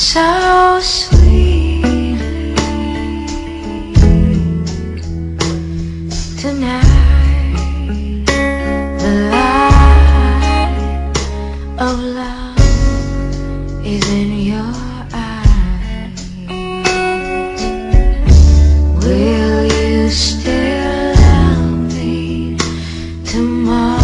so sweetly tonight. The light of love is in your eyes. Will you still love me tomorrow?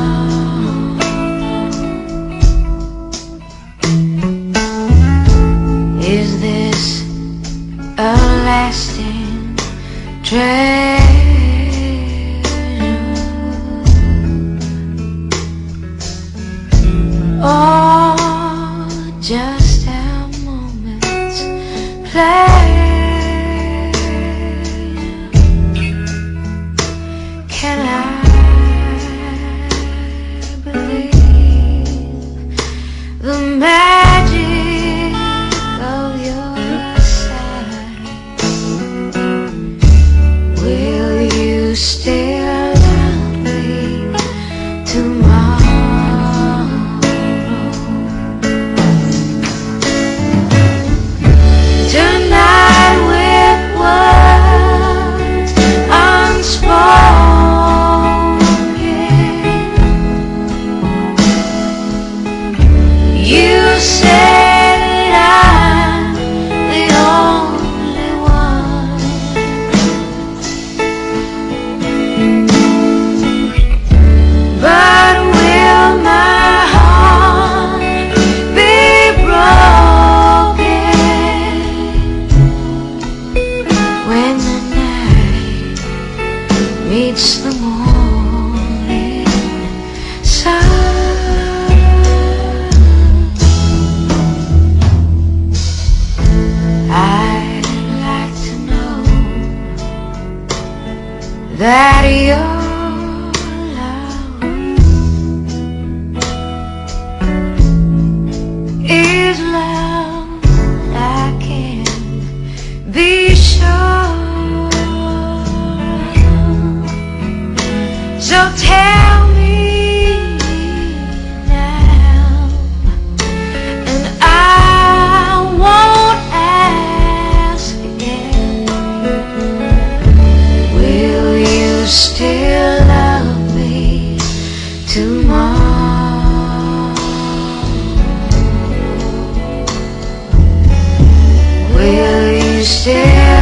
Is this a lasting treasure, or just a moment's pleasure? Can I believe the magic of your sight? Will you still love me tomorrow? Tonight with words unspoken, you say meets the morning sun. I'd like to know that your love is love. I can be sure. So tell me now, and I won't ask again. Will you still love me tomorrow? Will you still